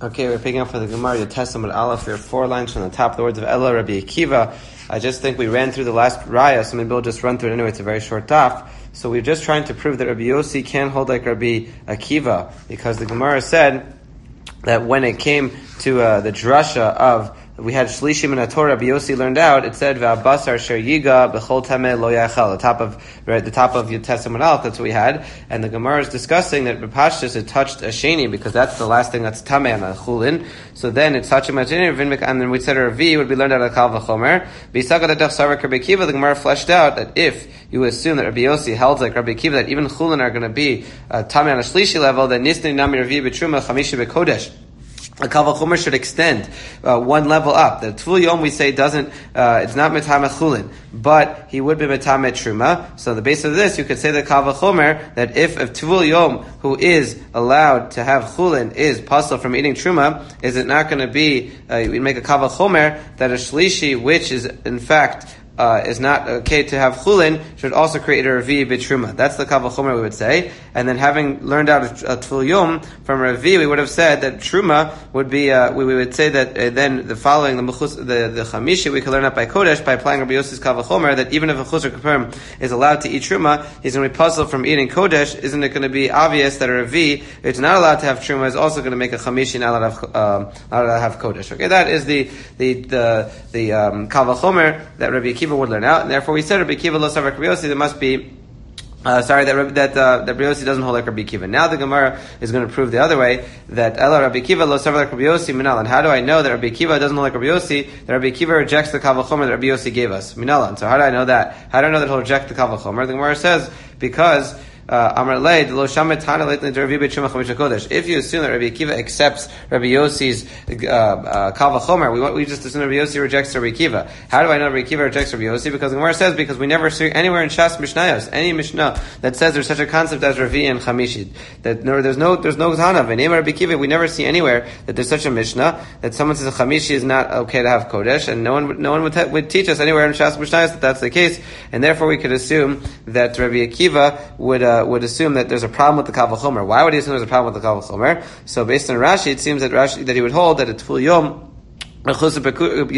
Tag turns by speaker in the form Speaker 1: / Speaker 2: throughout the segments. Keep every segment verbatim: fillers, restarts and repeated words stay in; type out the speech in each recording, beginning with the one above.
Speaker 1: Okay, we're picking up for the Gemara, Yud Testament Aleph. There are four lines from the top, the words of Ella Rabbi Akiva. I just think we ran through the last raya, so maybe we'll just run through it anyway. It's a very short daf. So we're just trying to prove that Rabbi Yossi can hold like Rabbi Akiva, because the Gemara said that when it came to uh, the drasha of we had Shlishim and Torah, Rabbi Yossi learned out, it said, V'abasar sher yiga b'chol tameh lo yachal, the top of, right, the top of Yud Testament Aleph, that's what we had. And the Gemara is discussing that B'pashtus it touched a sheni, because that's the last thing that's tameh on a chulin. So then it's touching a sheni, and then we said a revi would be learned out of Kal V'chomer. B'yisagad adach sarak Rabbi Akiva, the Gemara fleshed out that if you assume that Rabbi Yossi held like Rabbi Akiva, that even chulin are going to be uh, tameh on a shlishi level, then nisni nami revi b'truma chamishi b'kodesh. A Kal V'chomer should extend uh, one level up. The Tvul Yom we say doesn't, uh, it's not Metame Chulin, but he would be Metame Truma. So the base of this, you could say that Kal V'chomer, that if a Tvul Yom who is allowed to have Chulin is puzzled from eating Truma, is it not going to be, uh, we make a Kal V'chomer that a Shlishi, which is in fact Uh, is not okay to have chulin, should also create a revi b'truma. That's the Kal V'chomer we would say. And then having learned out a, a Tvul Yom from revi, we would have said that truma would be, uh, we, we would say that uh, then the following, the mechus, the, the chamishi, we could learn out by kodesh, by applying Rabbi Yossi's Kal V'chomer, that even if a chus or kaperm is allowed to eat truma, he's going to be puzzled from eating kodesh. Isn't it going to be obvious that a revi, it's not allowed to have truma, is also going to make a chamishi not allowed to have, um, not allowed to have kodesh. Okay, that is the, the, the, the, um, Kal V'chomer that Rabbi Akiva would learn out, and therefore we said Rabbi Akiva lo savar Rabbi Yossi, there must be Uh, sorry, that that uh, that Rabbi Yossi doesn't hold like Rabbi Akiva. Now the Gemara is going to prove the other way, that Ella Rabbi Akiva lo savar like Rabbi Yossi minal. And how do I know that Rabbi Akiva doesn't hold like Rabbi Yossi? That Rabbi Akiva rejects the Kal V'chomer that Rabbi Yossi gave us minal. And so how do I know that? How do I know that he'll reject the Kal V'chomer? The Gemara says because. Uh, if you assume that Rabbi Akiva accepts Rabbi Yossi's uh, uh, Kal V'chomer, we, we just assume Rabbi Yossi rejects Rabbi Akiva. How do I know Rabbi Akiva rejects Rabbi Yossi? Because the Gemara says, because we never see anywhere in Shas Mishnayos, any Mishnah that says there's such a concept as Ravi and Chamishid. That no, there's no there's no Zanav. In name of Rabbi Akiva, we never see anywhere that there's such a Mishnah that someone says a Chamishi is not okay to have Kodesh, and no one no one would, te- would teach us anywhere in Shas Mishnayos that that's the case, and therefore we could assume that Rabbi Akiva would uh, would assume that there's a problem with the Kal V'chomer. Why would he assume there's a problem with the Kal V'chomer? So based on Rashi, it seems that Rashi that he would hold that a Tvul Yom was an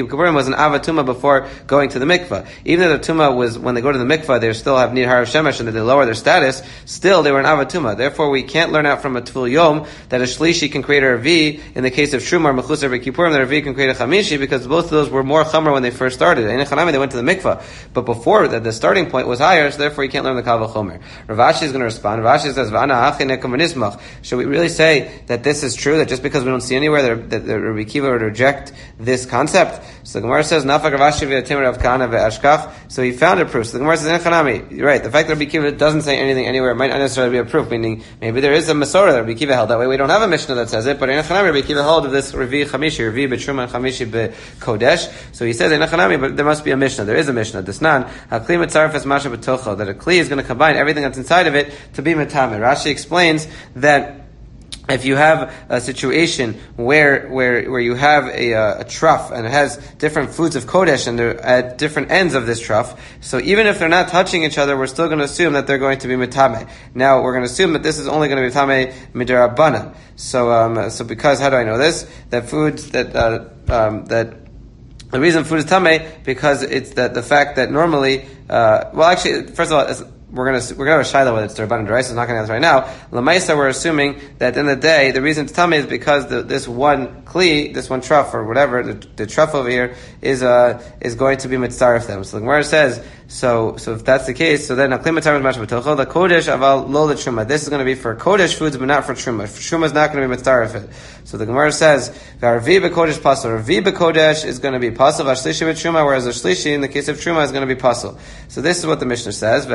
Speaker 1: avatuma before going to the mikvah. Even though the tuma was, when they go to the mikvah, they still have nid harav shemesh and that they lower their status, still they were an avatuma. Therefore, we can't learn out from a Tvul Yom that a shlishi can create a revi in the case of Truma or mechus or b'kippurim, that a revi can create a chamishi, because both of those were more chamar when they first started. In Echanami, they went to the mikvah. But before that, the starting point was higher, so therefore you can't learn the Kal V'chomer. Rav Ashi is going to respond. Rav Ashi says, V'ana achi nekum v'nismach. Should we really say that this is true, that just because we don't see anywhere that, that, that Rabbi Akiva would reject this concept? So the Gemara says, Nafak Rav Ashi v'yatim Rav Kahana ve'ashkach. So he found a proof. So the Gemara says, Echanami, you're right. The fact that Rabbi Akiva doesn't say anything anywhere might not necessarily be a proof, meaning maybe there is a Masorah that Rabbi Akiva held that way. We don't have a Mishnah that says it, but in Echanami, Rabbi Akiva held of this Revi Chamishi, Revi b'Truma and Chamishi b'Kodesh. So he says, in Echanami, but there must be a Mishnah. There is a Mishnah. Desnan, HaKli Mitzaref es Masha b'Tocho, that a Kli is going to combine everything that's inside of it to be Metame. Rashi explains that if you have a situation where where where you have a, uh, a trough and it has different foods of kodesh and they're at different ends of this trough, so even if they're not touching each other, we're still going to assume that they're going to be mitame. Now we're going to assume that this is only going to be mitame midarabanan. So um, so because how do I know this? That foods that uh, um, that the reason food is tame because it's that the fact that normally uh, well actually first of all. It's, We're gonna we're gonna have a shaila whether it's derban and deraisa. I'm not gonna answer right now. Lamaisa, we're assuming that in the day the reason it's tummy is because the, this one kli, this one truff or whatever, the, the truff over here is uh is going to be mitzaref them. So the Gemara says so. So if that's the case, so then a kli mitzaref mash b'tocho the kodesh aval lo the truma. This is going to be for kodesh foods, but not for truma. Truma is not going to be mitzaref it. So the Gemara says v'arvi b'kodesh pasel. Arvi b'kodesh is going to be pasel. V'ashlishi b'truma, whereas the shlishi in the case of truma is going to be pasel. So this is what the Mishnah says.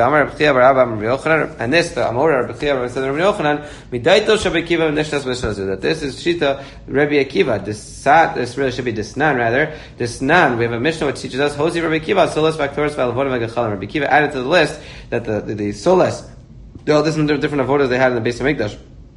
Speaker 1: And this, the Amora Rabbi Akiva said Rabbi Yochanan, Midaito Rabbi Akiva Nishnas Mishnah, that this is Shita Rabbi Akiva. This sat, this really should be Disnan rather. Disnan, we have a Mishnah which teaches us Hosi Rabbi Akiva, Solas Vaktoris Valavodim Vagachalim. Rabbi Akiva added to the list that the the, the Solas, all this different avodas they had in the base of Mikdash.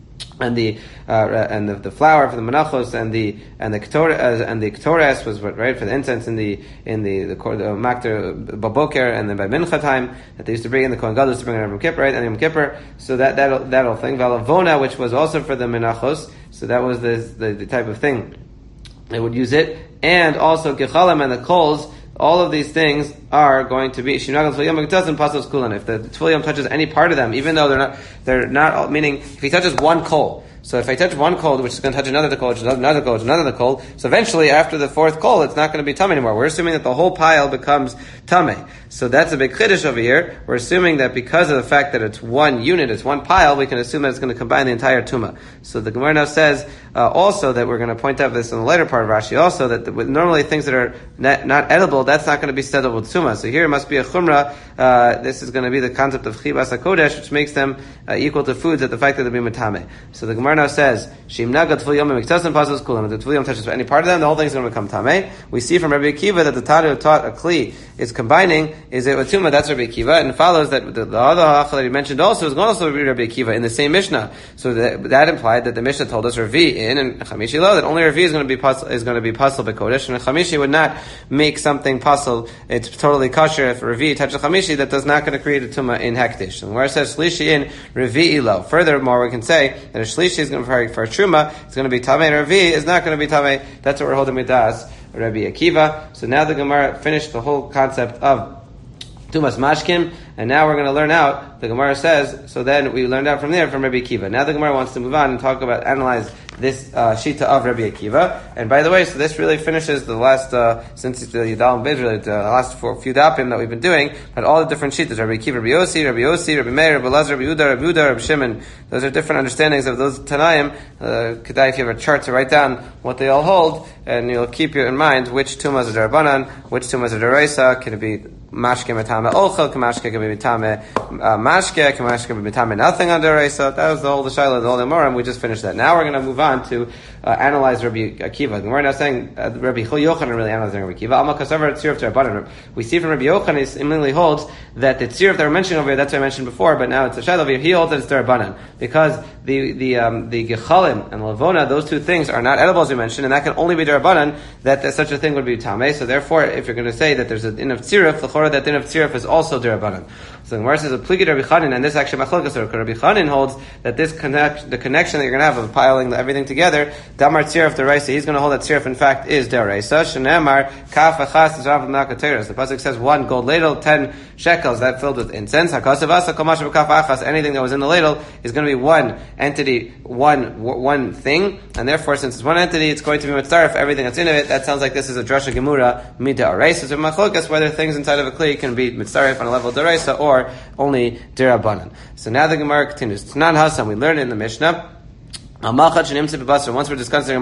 Speaker 1: and the uh, and the, the flour for the menachos, and the and the ketor, uh, and the ketores was what, right, for the incense in the in the the, the makter baboker, and then by mincha time that they used to bring in the kohen gadol used to bring in Yom Kippur, right, and Yom Kippur. So that that that whole thing, valavona, which was also for the menachos. So that was the the, the type of thing they would use it, and also gechalim and the coals. All of these things are going to be Shinagal Tefillim doesn't pasos kulan. If the Tefillim touches any part of them, even though they're not, they're not. Meaning, if he touches one coal, so if I touch one coal, which is going to touch another coal, which is another coal, which is another coal, so eventually after the fourth coal, it's not going to be tummy anymore. We're assuming that the whole pile becomes tummy. So that's a big chiddush over here. We're assuming that because of the fact that it's one unit, it's one pile, we can assume that it's going to combine the entire tuma. So the Gemara now says uh, also that we're going to point out this in the later part of Rashi also that the, normally things that are not, not edible, that's not going to be settled with tuma. So here it must be a chumrah. Uh, this is going to be the concept of chibas hakodesh, which makes them uh, equal to foods at the fact that they'll be matame. So the Gemara now says shim nagat tefillim miktasim pasos kulam. If the tefillim touches any part of them, the whole thing is going to become tameh. We see from Rabbi Akiva that the Tana who taught a kli is combining is it with tuma. That's Rabbi Akiva, and it follows that the, the other halacha that he mentioned also is going to also be Rabbi Akiva in the same Mishnah. So that, that implied that the Mishnah told us Ravi in and Chamishi lo that only Ravi is going to be puzzle, is going to be puzzle bekodesh, and Chamishi would not make something puzzle. It's totally kosher if Ravi touches Chamishi that does not going to create a tuma in hektish. And where it says Shlishi in Ravi lo. Furthermore, we can say that a Shlishi is going to be for a truma. It's going to be tamei, and Ravi is not going to be tamei. That's what we're holding with das Rabbi Akiva. So now the Gemara finished the whole concept of Tumas Mashkim, and now we're going to learn out, the Gemara says, so then we learned out from there from Rabbi Akiva. Now the Gemara wants to move on and talk about, analyze this uh, Shita of Rabbi Akiva. And by the way, so this really finishes the last, uh, since it's the Yudal and Bidr, the last four, few dapim that we've been doing, but all the different Shitas, Rabbi Akiva, Rabbi Yossi, Rabbi Yossi, Rabbi Meir, Rabbi Lazar, Rabbi Uda, Rabbi Uda, Rabbi Shimon. Those are different understandings of those Tanaim. Uh, Kedai, if you have a chart to write down what they all hold, and you'll keep in mind which Tumas are Darabanan, which Tumas are Daraisa. Can it be Mashke Matame Olchel, Kamashke can be Matame Mashke, Kamashke can be Matame nothing on Daraisa. That was the whole the Shaila, the whole Moram. We just finished that. Now we're going to move on to uh, analyze Rabbi Akiva. We're now saying uh, Rabbi Yochanan really analyzing Rabbi Akiva. Alma Kasavar Tzir of Darabanan. We see from Rabbi Yochanan, he seemingly holds that the Tzir that we're mentioning over here, that's what I mentioned before, but now it's a Shaila over here, he holds that it's Darabanan. Because the, the, um, the Gechalim and Lavona, those two things are not edible as we mentioned, and that can only be Darabanan, that, that such a thing would be Tameh. So therefore, if you're going to say that there's a din of Tziruf, the Chorah, that din of Tziruf is also Darabanan. So the Gemara says a Pligid Rabbi Chanin, and this actually Machlokas Rabbi Chanin holds that this connect, the connection that you're going to have of piling everything together, Damar Tziruf Deraisa, he's going to hold that Tziruf in fact is Deraisa. Shenemar Kaf Achas Zrav Nakateres. The pasuk says one gold ladle, ten shekels that filled with incense. Hakasavasa Kamash Kaf Achas. Anything that was in the ladle is going to be one entity, one one thing, and therefore, since it's one entity, it's going to be mitzaref everything that's in it. That sounds like this is a drasha gemura mida araisa. So machlokas whether things inside of a kli can be mitzaref on a level of deraisa or only derabanan. So now the Gemara continues. Tanan Hasan, we learned in the Mishnah. Once we're discussing,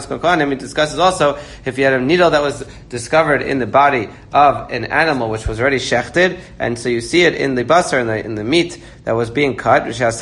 Speaker 1: he discusses also if you had a needle that was discovered in the body of an animal which was already shechted, and so you see it in the basar, in the in the meat that was being cut.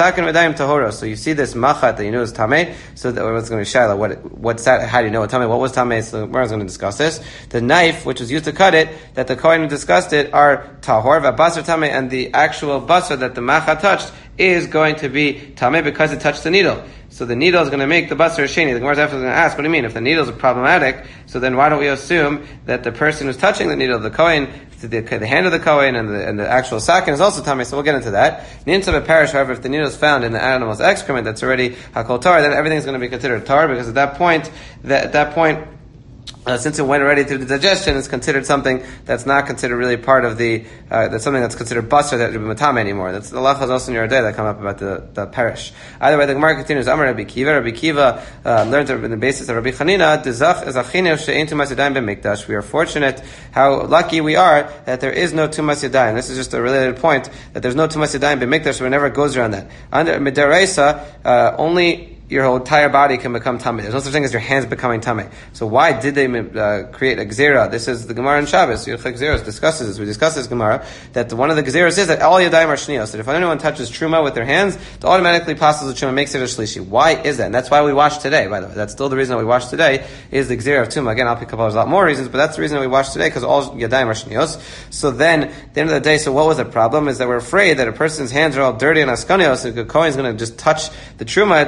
Speaker 1: So you see this machat that you know is tameh. So that what's going to be shaila? What what's that? How do you know what tameh? What was tameh? So we're going to discuss this. The knife which was used to cut it, that the kohen discussed it, are tahor v'basar tameh, and the actual basar that the machat touched is going to be tameh because it touched the needle. So the needle is going to make the basar sheni. The Gemara is after going to ask, what do you mean? If the needles are problematic, so then why don't we assume that the person who's touching the needle, the kohen, the, the hand of the kohen and the, and the actual sakin is also tameh? So we'll get into that. Ninsa b'parish, however, if the needle is found in the animal's excrement that's already hakol tar, then everything's going to be considered tar, because at that point, that, at that point, Uh, since it went already through the digestion, it's considered something that's not considered really part of the, uh, that's something that's considered basar that would be matame anymore. That's the lachas also in your day that come up about the, the parish. Either way, the Gemara continues, Amar Rabbi Kiva, Rabbi Kiva, uh, learned on the basis of Rabbi Chanina, Dezach ezachinu she'ein tumas yadayim b'mikdash. We are fortunate, how lucky we are that there is no tumas yadayim. This is just a related point, that there's no tumas yadayim b'mikdash, so it never goes around that. Under midaraisa, uh, only your whole entire body can become tameh. There's no such thing as your hands becoming tameh. So why did they uh, create a gzera? This is the Gemara in Shabbos. Yechek Gzeros discusses this. We discuss this Gemara that one of the gzeros is that all yadayim are shniyos. That if anyone touches truma with their hands, it automatically passes the truma, makes it a shlishi. Why is that? And that's why we wash today. By the way, that's still the reason that we wash today is the gzera of truma. Again, I'll pick up a lot more reasons, but that's the reason that we wash today, because all yadayim are shniyos. So then, at the end of the day, so what was the problem? Is that we're afraid that a person's hands are all dirty and askanios, so the kohen is going to just touch the truma. It's going to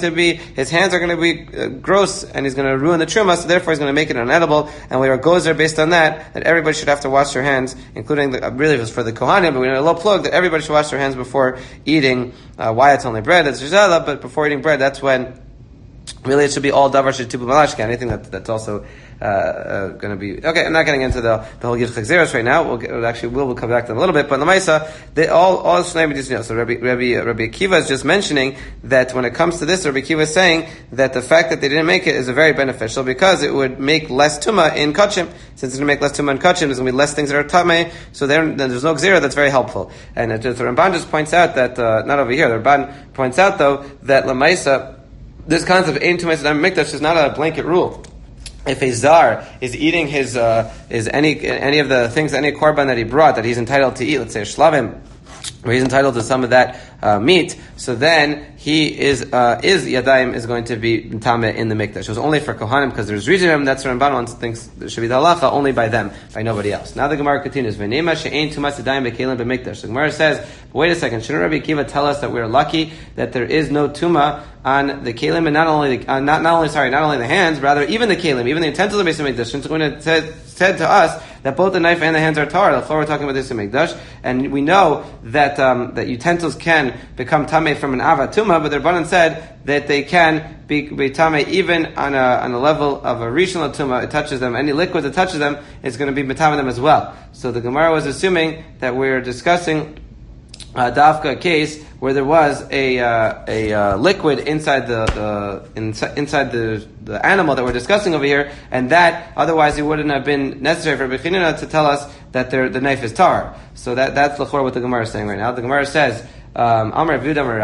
Speaker 1: to be, his hands are going to be uh, gross, and he's going to ruin the truma, so therefore he's going to make it unedible, and we are gozer based on that, that everybody should have to wash their hands, including, the, uh, really it was for the kohanim, but we know a low plug, that everybody should wash their hands before eating, uh, why it's only bread, that's rizala, but before eating bread, that's when, really it should be all davar shetibu malashka, anything that, that's also Uh, uh, going to be okay. I'm not getting into the the whole Yid Chagzeros right now. We'll get, we'll actually we'll, we'll come back to them a little bit. But in the Maisa, they all all Shnei B'Dis know. So Rabbi Rabbi Rabbi Akiva is just mentioning that when it comes to this, Rabbi Akiva is saying that the fact that they didn't make it is a very beneficial because it would make less tuma in kachim. Since it's going to make less tuma in kachim, there's going to be less things that are tamei. So then there's no gzera. That's very helpful. And uh, the Ramban just points out that uh, not over here. The Ramban points out though that Lamaisa, this concept of ein tumei sedam mikdash is not a blanket rule. If a zar is eating his uh, is any any of the things, any korban that he brought that he's entitled to eat, let's say a shlavim, where he's entitled to some of that uh, meat, so then he is uh, is yadayim is going to be tameh in the mikdash. It was only for kohanim because there's reason. That's what Ramban thinks there should be the halacha only by them, by nobody else. Now the Gemara continues. V'neima she'ein tumas yadayim bekelim b'mikdash. The Gemara says, wait a second, shouldn't Rabbi Akiva tell us that we're lucky that there is no tuma on the kelim, and not only the, uh, not not only sorry, not only the hands, rather even the kelim, even the utensils of the Beis Hamikdash. When it said, said to us that both the knife and the hands are tar, the floor we're talking about this in Mikdash, and we know that um, that utensils can become tamei from an ava tuma, but the Rabbanan said that they can be, be tamei even on a on a level of a rishon tuma. It touches them. Any liquid that touches them is going to be metamei them as well. So the Gemara was assuming that we're discussing uh, dafka a case where there was a uh, a uh, liquid inside the, the inside, inside the the animal that we're discussing over here, and that otherwise it wouldn't have been necessary for Rabbi Chanina to tell us that the knife is tar. So that that's l'chor what the Gemara is saying right now. The Gemara says, Um, that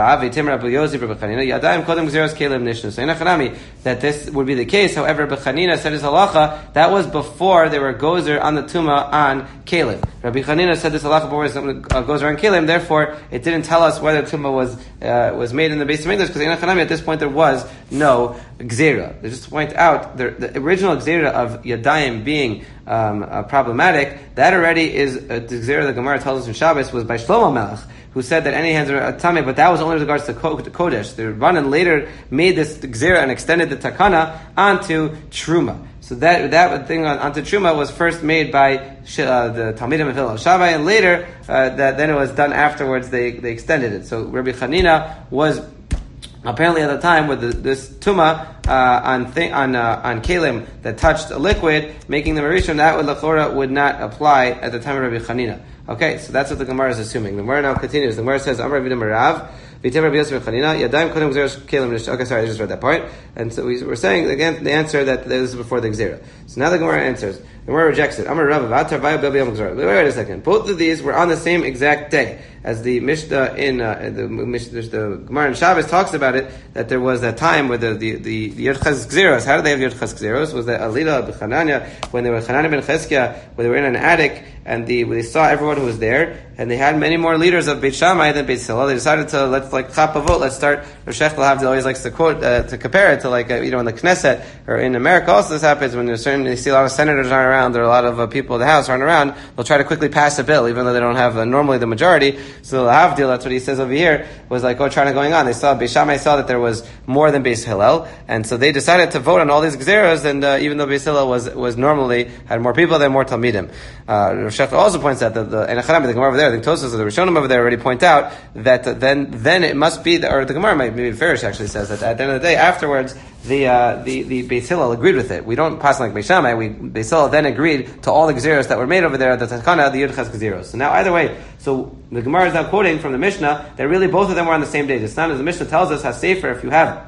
Speaker 1: this would be the case. However, Rabbi Chanina said his halacha, that was before they were gozer on the tuma on kelim. Rabbi Chanina said this halacha before was gozer on kelim, therefore it didn't tell us whether tuma was uh, was made in the Beis Hamikdash, because in Hanami at this point there was no gzera. They just point out the, the original gzera of yadayim being um, uh, problematic, that already is a gzera the Gemara tells us in Shabbos was by Shlomo Melech, who said that any hands are tamei, but that was only with regards to Kodesh. The Rabbanan later made this gzera and extended the takana onto Truma. So that that thing on, onto Truma was first made by uh, the Talmidim of Hillel Shammai, and later uh, that then it was done afterwards. They they extended it. So Rabbi Chanina was apparently at the time with the, this tuma uh, on thing, on uh, on kelim that touched a liquid, making them a rishon, that would lachora would not apply at the time of Rabbi Chanina. Okay, so that's what the Gemara is assuming. The Gemara now continues. The Gemara says, Amar Rabbi Marav, V'tev Rabbi Yosef Chanina, Yadayim Kodem Gzeros Kelim Nish. Okay, sorry, I just read that part. And so we, we're saying again the answer that this is before the Gzera. So now the Gemara answers. The Gemara rejects it. Amar Rav V'atar Vayu Bel B'Yom Gzera. Wait, wait a second. Both of these were on the same exact day as the Mishnah in uh, the Mishnah, the Gemara in Shabbos talks about it, that there was that time where the the the, the Yodchaz Gzeros. How did they have Yodchaz Gzeros? Was that Alila b'Chananya when they were Chananya ben Cheskia, when they were in an attic and the they saw everyone who was there, and they had many more leaders of Beit Shammai than Beit Hillel. They decided to let's like chap a vote. Let's start. Rosh Hashanah always likes to quote uh, to compare it to like uh, you know in the Knesset or in America. Also, this happens when there's certain they see a lot of senators aren't around. There are a lot of uh, people in the House aren't around. They'll try to quickly pass a bill, even though they don't have uh, normally the majority. So the Havdil, that's what he says over here, was like oh trying to going on. They saw Beit Shammai saw that there was more than Beit Hillel, and so they decided to vote on all these gzeros. And uh, even though Beit Hillel was was normally had more people, than more talmidim. Uh, Rosh Hashanah also points out that the and the Gemara over there, I think Tosfos or the Rishonim over there already point out that uh, then then it must be, the, or the Gemara might maybe Farish actually says that at the end of the day afterwards the uh, the the Beis Hillel agreed with it. We don't pass like Beis Shammai. We Beis Hillel then agreed to all the gzeros that were made over there, the Takana, the Yudchas gzeros. So now either way, so the Gemara is now quoting from the Mishnah that really both of them were on the same day. It's not as the Mishnah tells us has sefer if you have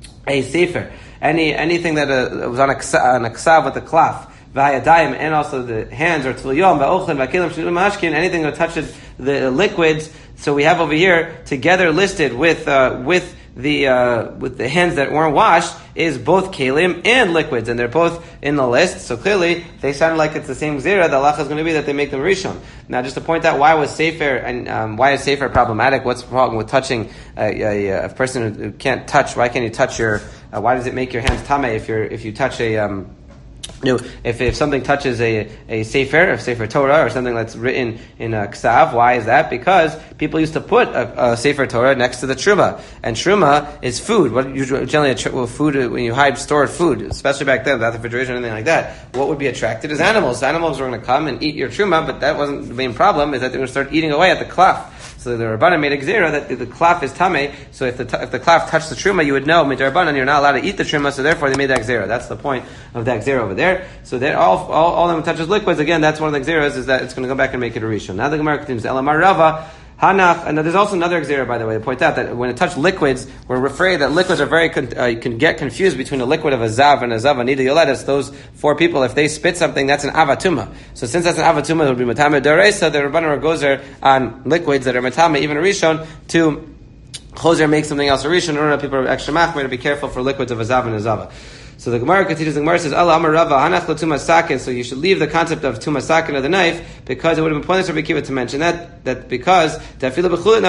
Speaker 1: a sefer, any anything that uh, was on a on a ksav with a cloth. V'ayadayim, and also the hands, or tefilliyom, v'ochlin, v'akelim, sh'num mashkin, anything that touches the liquids. So we have over here together listed with uh, with the uh, with the hands that weren't washed is both kelim and liquids, and they're both in the list. So clearly they sound like it's the same zera. The halacha is going to be that they make them rishon. Now, just to point out why was sefer and um, why is sefer problematic? What's wrong with touching uh, a, a person who can't touch? Why can't you touch your? Uh, why does it make your hands tamei if you're if you touch a um, You know, if, if something touches a, a Sefer, a Sefer Torah, or something that's written in a Ksav, why is that? Because people used to put a, a Sefer Torah next to the Truma. And Truma is food. What usually, generally, a, well, food, when you hide stored food, especially back then, without refrigeration or anything like that, what would be attracted is animals. Animals were going to come and eat your Truma, but that wasn't the main problem, is that they were going to start eating away at the Klaf. So the Rabbanan made a gzera that the klaf is tameh. So if the if the klaf touched the truma, you would know midrabanan you're not allowed to eat the truma. So therefore they made that gzera. That's the point of that gzera over there. So that all all all of them touches liquids. Again, that's one of the gzeras, is that it's going to go back and make it a rishon. Now the Gemara continues Elamar Rava. Hanach, and there's also another gzera, by the way, to point out that when it touched liquids, we're afraid that liquids are very, con- uh, you can get confused between a liquid of a zav and a zav anida yoledes. Those four people, if they spit something, that's an avatuma. So since that's an avatuma, it would be matame d'oraisa, the Rabbanan gozer on liquids that are matame, even a rishon, to chozer make something else a rishon, in order that people are extra machmir to be careful for liquids of a zav and a zava. So the Gemara continues, the Gemara says, Allah Amar Rava, Hanach lo Tuma Sakin, so you should leave the concept of Tuma Sakin of the knife, because it would have been pointless for Rabbi Kiva to mention that, that because, because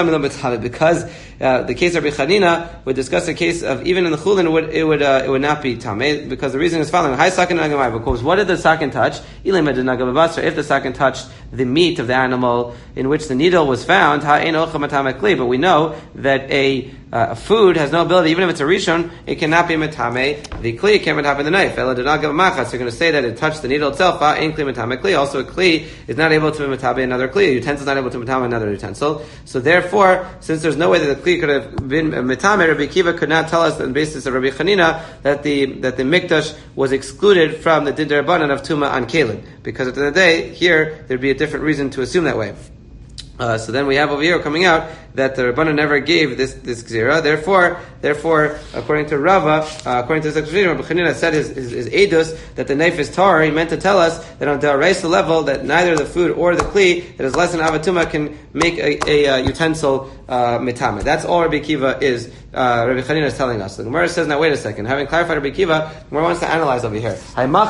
Speaker 1: uh, the case of Rabbi Chanina would discuss the case of, even in the Chulin, it would, it would, uh, it would not be Tameh, because the reason is following, Hai Sakin Nagamai, because what did the Sakin touch? If the Sakin touched the meat of the animal in which the needle was found, but we know that a Uh, food has no ability, even if it's a rishon, it cannot be metame. The kli can't metame the knife. Ela did not give a machas. You're going to say that it touched the needle itself. Ah, ain't kli metame kli. Also, a kli is not able to metame another kli. A utensil is not able to metame another utensil. So therefore, since there's no way that the kli could have been metame, Rabbi Kiva could not tell us on the basis of Rabbi Chanina that the that the mikdash was excluded from the din derabanan of tuma on kalim, because at the end of the day, here there'd be a different reason to assume that way. Uh, so then we have over here coming out that the Rabbanan never gave this this gzera. Therefore, therefore, according to Rava, uh, according to this explanation, Rabbi Chanina said his, his, his edus that the knife is tar. He meant to tell us that on the Araisa level, that neither the food or the kli that is less than avatuma can make a, a, a utensil uh, mitame. That's all Rabbi Kiva is. Uh, Rabbi Chanina is telling us. The Gemara says, now wait a second. Having clarified Rabbi Kiva, the Gemara wants to analyze over here.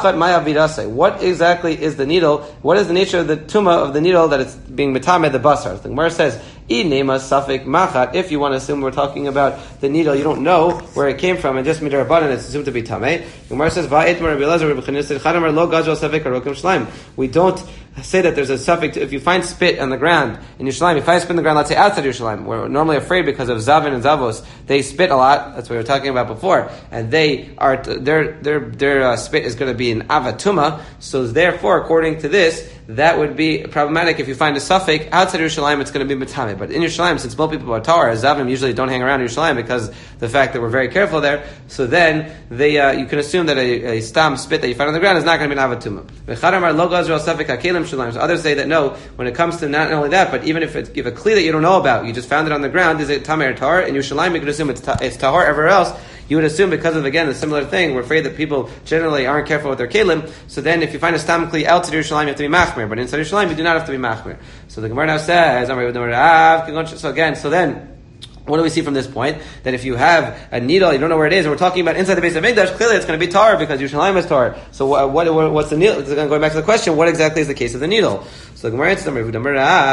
Speaker 1: What exactly is the needle? What is the nature of the tuma of the needle that it's being mitame the basar? The Gemara says, if you want to assume we're talking about the needle, you don't know where it came from, and just midarabanan, it's assumed to be tameh. Gemara says, we don't say that there's a suffix. If you find spit on the ground in Yerushalayim, if I spit on the ground, let's say outside Yerushalayim, we're normally afraid because of Zavin and Zavos, they spit a lot. That's what we were talking about before, and they are their their their uh, spit is going to be an avatuma. So therefore, according to this, that would be problematic. If you find a suffix outside Yerushalayim, it's going to be matame. But in Yerushalayim, since most people are tar, Zavim usually don't hang around Yerushalayim because the fact that we're very careful there. So then they uh, you can assume that a, a stam spit that you find on the ground is not going to be an avatuma. So others say that no, when it comes to not only that, but even if it's if a kli that you don't know about, you just found it on the ground, is it tameh or tar? In Yerushalayim, you could assume it's, ta- it's tahor. Everywhere else, you would assume because of, again, the similar thing, we're afraid that people generally aren't careful with their kelim, so then if you find a stam kli outside Yerushalayim, you have to be machmir, but inside Yerushalayim, you do not have to be machmir. So the Gemara now says, so again, so then, what do we see from this point? That if you have a needle, you don't know where it is, and we're talking about inside the base of Mikdash, clearly it's going to be tar because Yerushalayim is tar. So what, what, what's the needle? Going back to the question, what exactly is the case of the needle? So the Gemara answers, we're dealing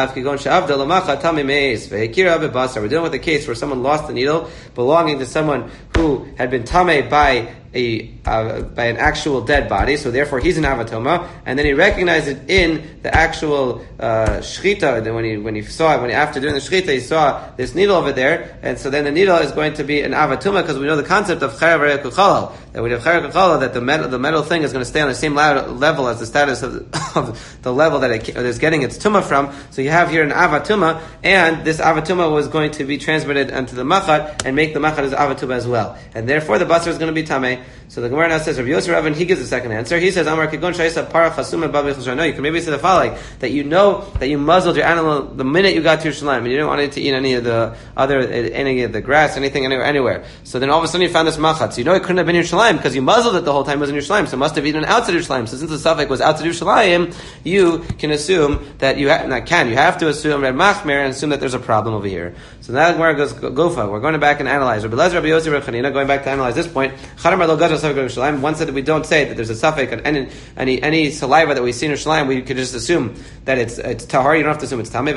Speaker 1: with a case where someone lost the needle belonging to someone who had been tameh by a uh, by an actual dead body, so therefore he's an avatoma, and then he recognized it in the actual uh, shchita. When he when he saw it, when he, after doing the shchita, he saw this needle over there, and so then the needle is going to be an avatoma because we know the concept of chayrav kuchalal, that we have chayrav kuchalal, that the metal the metal thing is going to stay on the same level as the status of the, of the level that it is getting its tuma from. So you have here an avatuma, and this avatuma was going to be transmitted onto the machat and make the machat as avatuma as well, and therefore the basar is going to be tameh. So the Gemara now says, Rabbi Yosef Rabban, he gives the second answer. He says, Amar Kigon Shaisa Para Chasuma Babi Chosra. No, you can maybe say the following, that you know that you muzzled your animal the minute you got to Yerushalayim, and you didn't want it to eat any of the other, any of the grass, anything anywhere. anywhere. So then all of a sudden you found this machat. So you know it couldn't have been Yerushalayim because you muzzled it the whole time it was in Yerushalayim. So it must have eaten outside Yerushalayim. So since the suffix was outside Yerushalayim, you can assume that you have, not can, you have to assume Red Machmer and assume that there's a problem over here. So now the Gemara goes, Gofa, we're going back and analyze. Rabbi Lezer, Rabbi Yosef, Rabbi Tanina. Going back to analyze this point, one said that we don't say that there's a suffix on any any any saliva that we see in Yerushalayim. We could just assume that it's it's tahar. You don't have to assume it's tamei.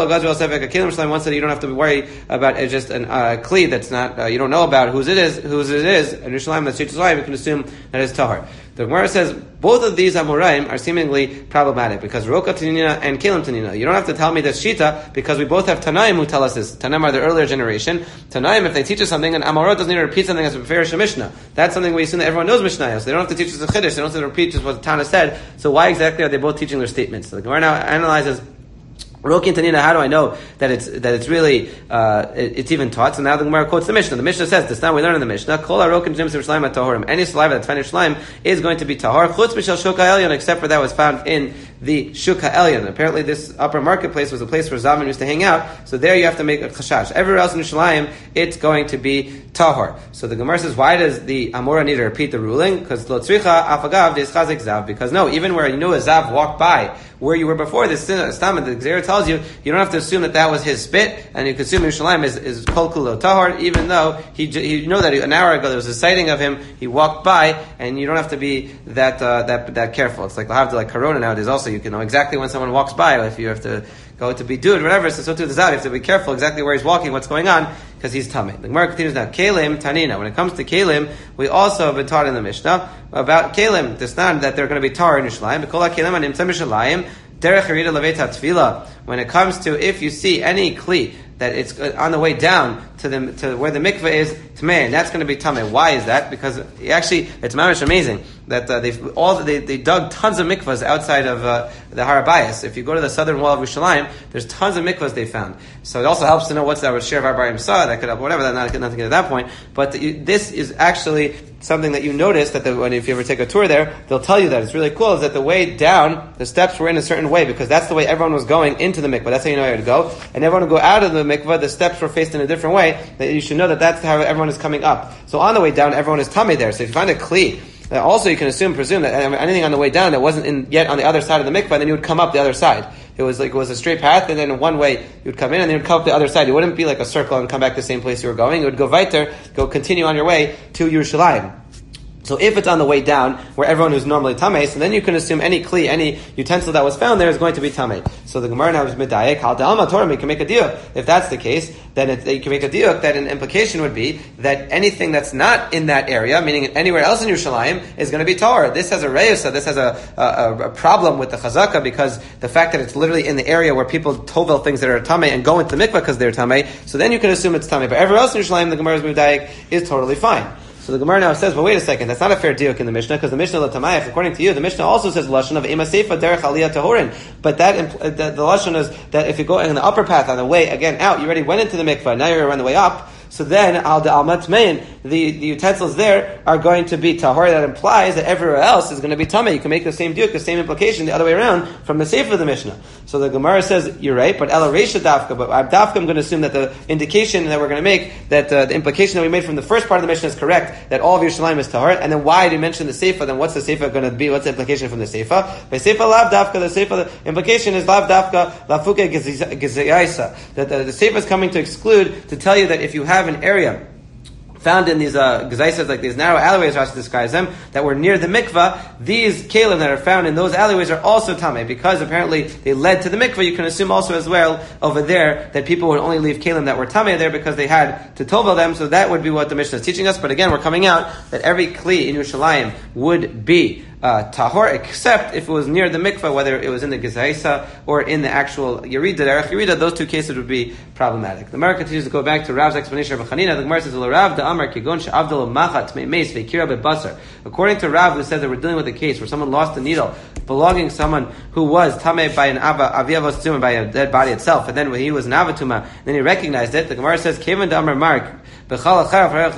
Speaker 1: One said you don't have to worry about it's just an uh, kli that's not uh, you don't know about whose it is whose it is in Yerushalayim. That's Yerushalayim. You can assume that it's tahar. The Gemara says both of these Amoraim are seemingly problematic because Roka Tanina and Kelim Tanina. You don't have to tell me this Shita because we both have Tanaim who tell us this. Tanaim are the earlier generation. Tanaim, if they teach us something, and Amorot doesn't need to repeat something as a Farish Mishnah. That's something we assume that everyone knows Mishnah. So they don't have to teach us a Chiddush. They don't have to repeat just what Tana said. So why exactly are they both teaching their statements? So the Gemara now analyzes Roki and Tanina, how do I know that it's that it's really uh, it, it's even taught? So now the Gemara quotes the Mishnah. The Mishnah says this. Now we learn in the Mishnah, Kol harokin jim Yerushalayim tahorim. Any saliva that's found in Yerushalayim is going to be tahor. Chutz mishal shuka elyon, except for that was found in the shuka elyon. Apparently, this upper marketplace was a place where Zaman used to hang out. So there you have to make a chashash. Everywhere else in Yerushalayim, it's going to be tahor. So the Gemara says, why does the Amora need to repeat the ruling? Because lo tzricha afagav des chazik zav. Because no, even where you knew a zav walked by where you were before, this stam, the Gzera tells you, you don't have to assume that that was his spit, and you can assume Yerushalayim is, is kol kulo tahor, even though he, you know that an hour ago there was a sighting of him, he walked by, and you don't have to be that, uh, that, that careful. It's like, have to like Corona nowadays also, you can know exactly when someone walks by, if you have to go to be dude, whatever, so, so too the zav, you have to be careful exactly where he's walking, what's going on, because he's tamei. The Gemara continues now, Kelim, Tanina. When it comes to Kelim, we also have been taught in the Mishnah about Kelim, this not that they're going to be tar in Yerushalayim, but kol ha-kelim anim tzem Yerushalayim, derech harida leveta tefila. When it comes to if you see any kli that it's on the way down to the to where the mikveh is tamei, and that's going to be tamei. Why is that? Because actually it's mamish amazing that uh, they've all they, they dug tons of mikvahs outside of uh, the Har Habayis. If you go to the southern wall of Yerushalayim, there's tons of mikvahs they found. So it also helps to know what's that share of Arbaim saw that could help whatever. That not nothing at that point. But the, this is actually something that you notice that the, when if you ever take a tour there, they'll tell you that it's really cool. Is that the way down, the steps were in a certain way because that's the way everyone was going into the mikvah. That's how you know where to go. And everyone would go out of the mikvah. The steps were faced in a different way. That you should know that that's how everyone is coming up. So on the way down, everyone is tamei there. So if you find a kli, uh, also you can assume, presume that anything on the way down that wasn't in, yet on the other side of the mikvah, then you would come up the other side. It was like it was a straight path, and then in one way you would come in, and then you would come up the other side. It wouldn't be like a circle and come back to the same place you were going. You would go weiter, go continue on your way to Yerushalayim. So if it's on the way down, where everyone who's normally tamei, so then you can assume any kli, any utensil that was found there is going to be tamei. So the Gemara now is medayek, hal de'alma Torah, you can make a diuk. If that's the case, then it, you can make a diuk that an implication would be that anything that's not in that area, meaning anywhere else in Yerushalayim, is going to be Torah. This has a reyusa, this has a, a, a problem with the chazaka, because the fact that it's literally in the area where people tovel things that are tamei and go into the mikvah because they're tamei, so then you can assume it's tamei. But everywhere else in Yerushalayim, the Gemara's medayek is totally fine. So the Gemara now says, well, wait a second, that's not a fair diuk in the Mishnah, because the Mishnah l'tamayach, according to you, the Mishnah also says lashon of ema seifa derech aliyah tahorin. But that uh, the, the lashon is that if you go in the upper path on the way again out, you already went into the mikvah, now you're on the way up. So then, al de almat tmein, the the utensils there are going to be tahor. That implies that everywhere else is going to be tamei. You can make the same diuk, the same implication, the other way around from the sefer of the Mishnah. So the Gemara says you're right, but ela reisha dafka. But dafka, I'm going to assume that the indication that we're going to make, that uh, the implication that we made from the first part of the Mishnah is correct. That all of Yerushalayim is tahor. And then why do you mention the sefer? Then what's the sefer going to be? What's the implication from the sefer? By sefer lav dafka, the sefer the implication is lav dafka lafuke gezayaisa. That the, the sefer is coming to exclude, to tell you that if you have an area found in these uh, gezaisas, like these narrow alleyways, Rashi describes them, that were near the mikvah, these kalim that are found in those alleyways are also tamei, because apparently they led to the mikvah. You can assume also as well over there that people would only leave kalim that were tamei there because they had to tovel them, so that would be what the Mishnah is teaching us. But again, we're coming out that every kli in Yerushalayim would be Uh, tahor, except if it was near the mikvah, whether it was in the gezaisa or in the actual yerida, derech yerida, those two cases would be problematic. The Gemara continues to go back to Rav's explanation of Chanina. The Gemara says, "Rav da Amar kigon she'avdol machat meis ve'kira bebasar." According to Rav, who says that we're dealing with a case where someone lost a needle belonging to someone who was tamei by an ava aviyavos tuma, by a dead body itself, and then when he was an avatuma, then he recognized it. The Gemara says, "Kevan da Amar Mark." Wait a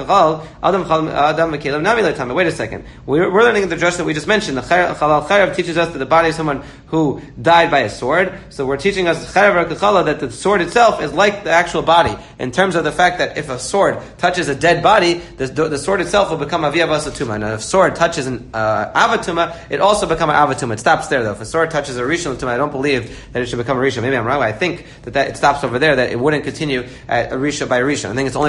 Speaker 1: second. We're, we're learning the drush that we just mentioned. The Chalal Charav teaches us that the body of someone who died by a sword. So we're teaching us that the sword itself is like the actual body, in terms of the fact that if a sword touches a dead body, the, the sword itself will become aviyavas atuma. And if a sword touches an uh, avatuma, it also becomes an avatuma. It stops there though. If a sword touches a rishon atuma, I don't believe that it should become a rishon. Maybe I'm wrong. I think that, that it stops over there, that it wouldn't continue at a rishon by a rishon. I think it's only by avatuma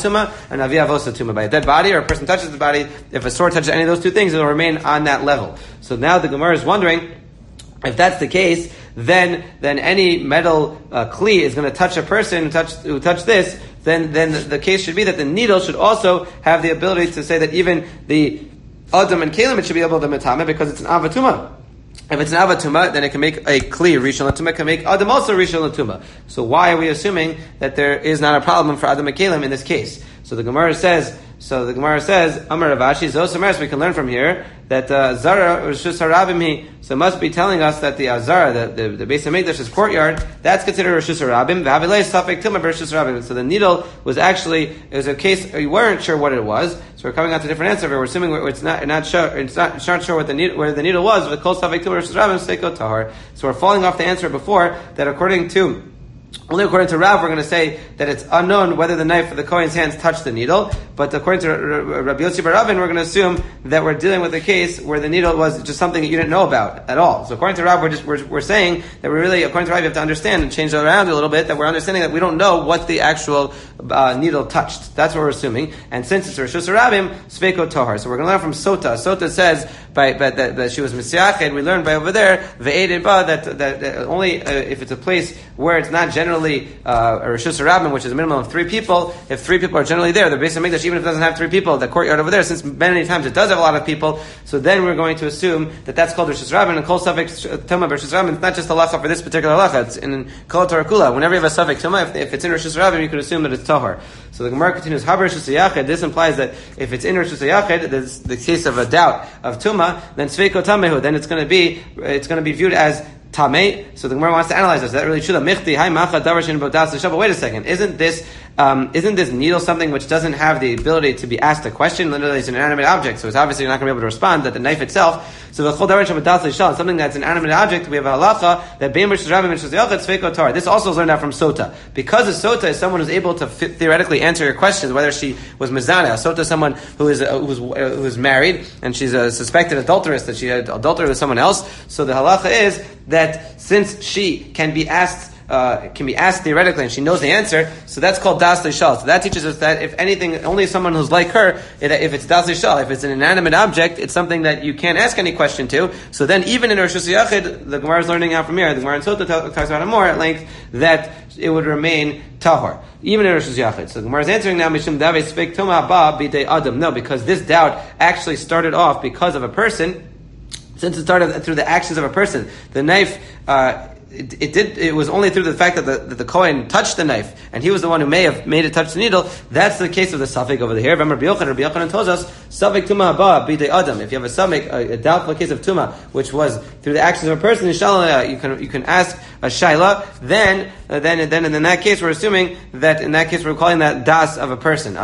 Speaker 1: tuma and avi avosa tuma. By a dead body or a person touches the body, if a sword touches any of those two things, it will remain on that level. So now the Gemara is wondering, if that's the case, then then any metal uh, kli is going to touch a person who touch who touch this. Then then the, the case should be that the needle should also have the ability to say that even the adam and kalim it should be able to metame because it's an avatuma. If it's an avatuma, then it can make a kli rishon latuma, it can make adam also rishon latuma. So why are we assuming that there is not a problem for adam and kalim in this case? So the Gemara says. So the Gemara says, Amar Ravashi, Zosameres, we can learn from here that uh, Zara Rishus Harabim he, so it must be telling us that the Azara, the, the, the Beis HaMikdash's courtyard, that's considered Rishus Harabim, V'havilei Safek Tumah Rishus Harabim. So the needle was actually, it was a case, we weren't sure what it was, so we're coming out to a different answer, we're assuming it's not, not sure, it's not, it's not sure what the needle, where the needle was, with Kol Safek Tumah Rishus Harabim, Seiko Tahar. So we're falling off the answer before, that according to Only according to Rav, we're going to say that it's unknown whether the knife of the Kohen's hands touched the needle. But according to Rabbi Yossi bar Rabin, we're going to assume that we're dealing with a case where the needle was just something that you didn't know about at all. So according to Rav, we're just we're, we're saying that we're really, according to Rav, you have to understand and change it around a little bit. That we're understanding that we don't know what the actual uh, needle touched. That's what we're assuming. And since it's Rishus Harabim, Sveiko Tohar. So we're going to learn from Sota. Sota says by, by that, that she was Misyached. We learned by over there Ve'edin Ba that, that that only uh, if it's a place where it's not generally uh, a Rishus Harabim, which is a minimum of three people. If three people are generally there, the Beis HaMikdash, even if it doesn't have three people, the courtyard over there, since many times it does have a lot of people, so then we're going to assume that that's called Rishus Harabim, and Kol Safek Tumah Rishus Harabim. It's not just a halacha for this particular halacha. It's in Kol Torah Kula. Whenever you have a Safek Tumah, if, if it's in Rishus Harabim, you can assume that it's Tahar. So the Gemara continues, Haber Rishus Hayachid. This implies that if it's in Rishus Hayachid, there's the case of a doubt of Tumah, then Sveiko Tamehu, then it's going to be it's going to be viewed as Tamei. So the Gemara wants to analyze this. Is that really true? Michti, hai macha, darshin, bodas, l'shabba. Wait a second. Isn't this, um, isn't this needle something which doesn't have the ability to be asked a question? Literally, it's an inanimate object, so it's obviously you're not going to be able to respond. That the knife itself. So the chol darshin, bodas, l'shabba, something that's an inanimate object. We have a halacha that beim rishus rabim rishus yachid sveiko tar. This also is learned out from Sota, because a Sota is someone who's able to fit, theoretically answer your questions, whether she was mizana. A Sota is someone who is uh, who's uh, who's married and she's a suspected adulteress, that she had adultery with someone else. So the halacha is that since she can be asked, uh, can be asked theoretically, and she knows the answer, so that's called das l'shal. So that teaches us that if anything, only someone who's like her, it, if it's das l'shal, if it's an inanimate object, it's something that you can't ask any question to. So then, even in Rishus Yachid, the Gemara is learning out from here. The Gemara in Sota talks about it more at length, that it would remain tahor, even in Rishus Yachid. So the Gemara is answering now, Mishum Dave Spek Toma Ba Bidei Adam. No, because this doubt actually started off because of a person. Since it started through the actions of a person, the knife, uh, it, it did. It was only through the fact that the, that the Kohen touched the knife, and he was the one who may have made it touch the needle. That's the case of the Safek over here. Remember, Rabbi Yochanan, Rabbi Yochanan tells us Safek Tumah Haba Bidei Adam. If you have a Safek, a, a doubtful case of Tumah, which was through the actions of a person, inshallah, you can you can ask a Shaila. Then, uh, then, then, in that case, we're assuming that in that case we're calling that das of a person. In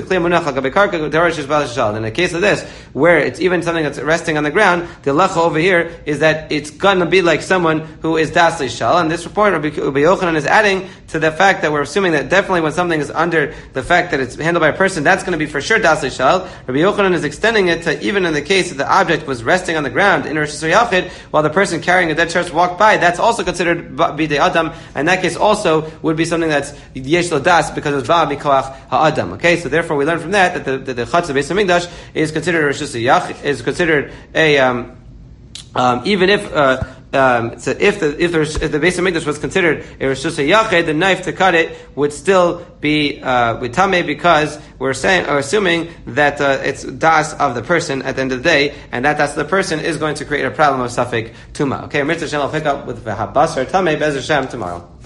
Speaker 1: the case of this, where it's even something that's resting on the ground, the halacha over here is that it's gonna be like someone who is das l'shal. And this report, Rabbi Yochanan is adding to the fact that we're assuming that definitely when something is under the fact that it's handled by a person, that's going to be for sure das l'shal. Rabbi Yochanan is extending it to even in the case that the object was resting on the ground in Rishus Yachid, while the person carrying a dead corpse walked by, that's also considered bidei adam, and that case also would be something that's yesh lo das because it's ba mikoach ha'adam. Okay, so therefore we learn from that that the the, the Chatz of Beis HaMikdash is considered Rishus Yachid, is considered a um, um, even if. Uh, Um, so if the if, there's, if the Beis HaMikdash was considered a Rishus Yachid, the knife to cut it would still be uh, with tamei, because we're saying or assuming that uh, it's das of the person at the end of the day, and that das of the person is going to create a problem of Safek Tumah. Okay, Mitzvah Shem will pick up with V'habasar Tamei Be'ez Hashem tomorrow.